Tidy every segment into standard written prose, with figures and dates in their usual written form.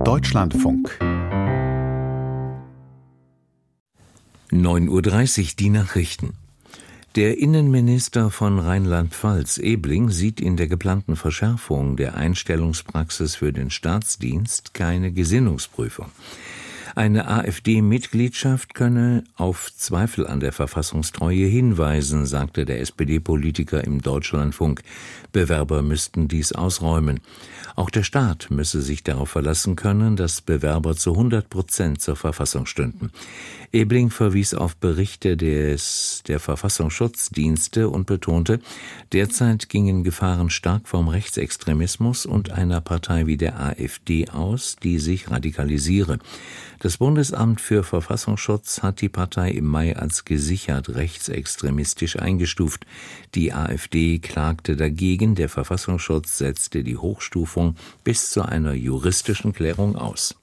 Deutschlandfunk 9:30 Uhr die Nachrichten. Der Innenminister von Rheinland-Pfalz, Ebling, sieht in der geplanten Verschärfung der Einstellungspraxis für den Staatsdienst keine Gesinnungsprüfung. Eine AfD-Mitgliedschaft könne auf Zweifel an der Verfassungstreue hinweisen, sagte der SPD-Politiker im Deutschlandfunk. Bewerber müssten dies ausräumen. Auch der Staat müsse sich darauf verlassen können, dass Bewerber zu 100% zur Verfassung stünden. Ebling verwies auf Berichte der Verfassungsschutzdienste und betonte, derzeit gingen Gefahren stark vom Rechtsextremismus und einer Partei wie der AfD aus, die sich radikalisiere. Das Bundesamt für Verfassungsschutz hat die Partei im Mai als gesichert rechtsextremistisch eingestuft. Die AfD klagte dagegen, der Verfassungsschutz setzte die Hochstufung bis zu einer juristischen Klärung aus.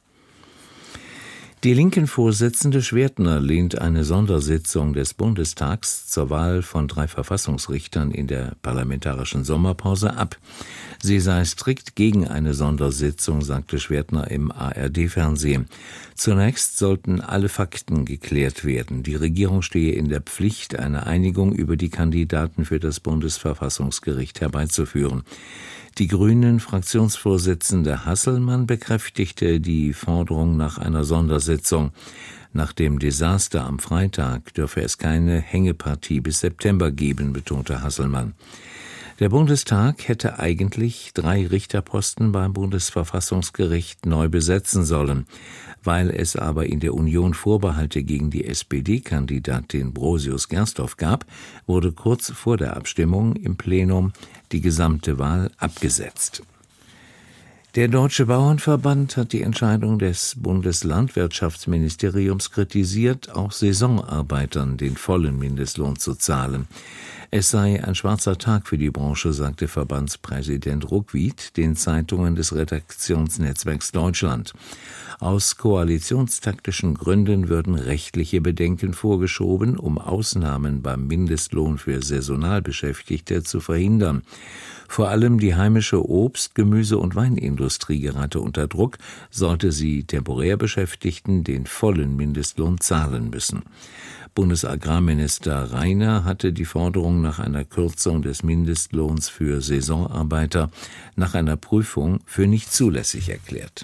Die Linken-Vorsitzende Schwertner lehnt eine Sondersitzung des Bundestags zur Wahl von 3 Verfassungsrichtern in der parlamentarischen Sommerpause ab. Sie sei strikt gegen eine Sondersitzung, sagte Schwertner im ARD-Fernsehen. Zunächst sollten alle Fakten geklärt werden. Die Regierung stehe in der Pflicht, eine Einigung über die Kandidaten für das Bundesverfassungsgericht herbeizuführen. Die Grünen-Fraktionsvorsitzende Hasselmann bekräftigte die Forderung nach einer Sondersitzung. Nach dem Desaster am Freitag dürfe es keine Hängepartie bis September geben, betonte Hasselmann. Der Bundestag hätte eigentlich 3 Richterposten beim Bundesverfassungsgericht neu besetzen sollen. Weil es aber in der Union Vorbehalte gegen die SPD-Kandidatin Brosius Gersdorf gab, wurde kurz vor der Abstimmung im Plenum die gesamte Wahl abgesetzt. Der Deutsche Bauernverband hat die Entscheidung des Bundeslandwirtschaftsministeriums kritisiert, auch Saisonarbeitern den vollen Mindestlohn zu zahlen. Es sei ein schwarzer Tag für die Branche, sagte Verbandspräsident Ruckwied den Zeitungen des Redaktionsnetzwerks Deutschland. Aus koalitionstaktischen Gründen würden rechtliche Bedenken vorgeschoben, um Ausnahmen beim Mindestlohn für Saisonalbeschäftigte zu verhindern. Vor allem die heimische Obst-, Gemüse- und Weinindustrie gerate unter Druck, sollte sie temporär Beschäftigten den vollen Mindestlohn zahlen müssen. Bundesagrarminister Rainer hatte die Forderung nach einer Kürzung des Mindestlohns für Saisonarbeiter nach einer Prüfung für nicht zulässig erklärt.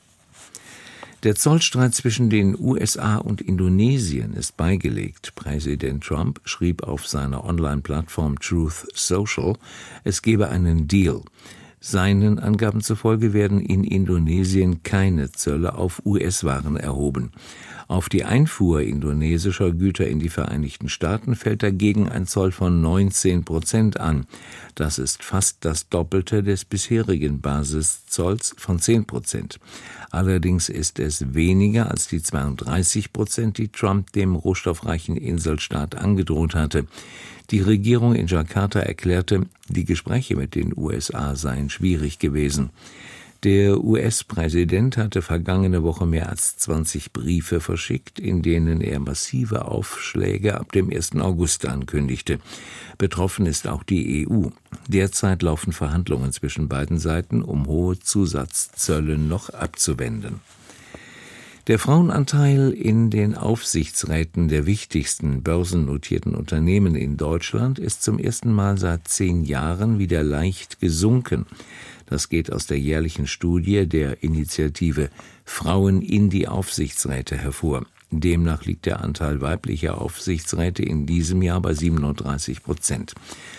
Der Zollstreit zwischen den USA und Indonesien ist beigelegt. Präsident Trump schrieb auf seiner Online-Plattform Truth Social, es gebe einen Deal. Seinen Angaben zufolge werden in Indonesien keine Zölle auf US-Waren erhoben. Auf die Einfuhr indonesischer Güter in die Vereinigten Staaten fällt dagegen ein Zoll von 19% an. Das ist fast das Doppelte des bisherigen Basiszolls von 10%. Allerdings ist es weniger als die 32%, die Trump dem rohstoffreichen Inselstaat angedroht hatte. Die Regierung in Jakarta erklärte, die Gespräche mit den USA seien schwierig gewesen. Der US-Präsident hatte vergangene Woche mehr als 20 Briefe verschickt, in denen er massive Aufschläge ab dem 1. August ankündigte. Betroffen ist auch die EU. Derzeit laufen Verhandlungen zwischen beiden Seiten, um hohe Zusatzzölle noch abzuwenden. Der Frauenanteil in den Aufsichtsräten der wichtigsten börsennotierten Unternehmen in Deutschland ist zum ersten Mal seit 10 Jahren wieder leicht gesunken. Das geht aus der jährlichen Studie der Initiative Frauen in die Aufsichtsräte hervor. Demnach liegt der Anteil weiblicher Aufsichtsräte in diesem Jahr bei 37%.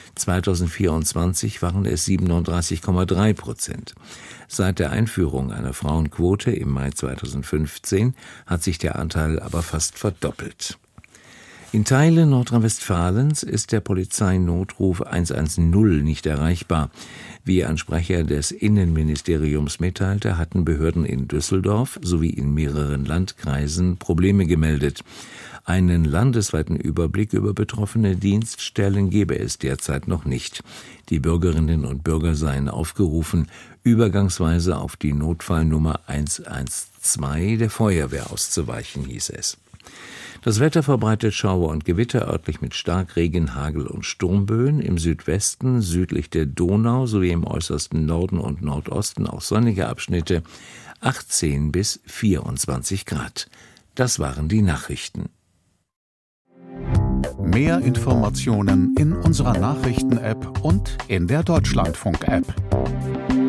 2024 waren es 37,3%. Seit der Einführung einer Frauenquote im Mai 2015 hat sich der Anteil aber fast verdoppelt. In Teilen Nordrhein-Westfalens ist der Polizeinotruf 110 nicht erreichbar. Wie ein Sprecher des Innenministeriums mitteilte, hatten Behörden in Düsseldorf sowie in mehreren Landkreisen Probleme gemeldet. Einen landesweiten Überblick über betroffene Dienststellen gebe es derzeit noch nicht. Die Bürgerinnen und Bürger seien aufgerufen, übergangsweise auf die Notfallnummer 112 der Feuerwehr auszuweichen, hieß es. Das Wetter verbreitet Schauer und Gewitter, örtlich mit Starkregen, Hagel und Sturmböen. Im Südwesten, südlich der Donau sowie im äußersten Norden und Nordosten auch sonnige Abschnitte. 18 bis 24 Grad. Das waren die Nachrichten. Mehr Informationen in unserer Nachrichten-App und in der Deutschlandfunk-App.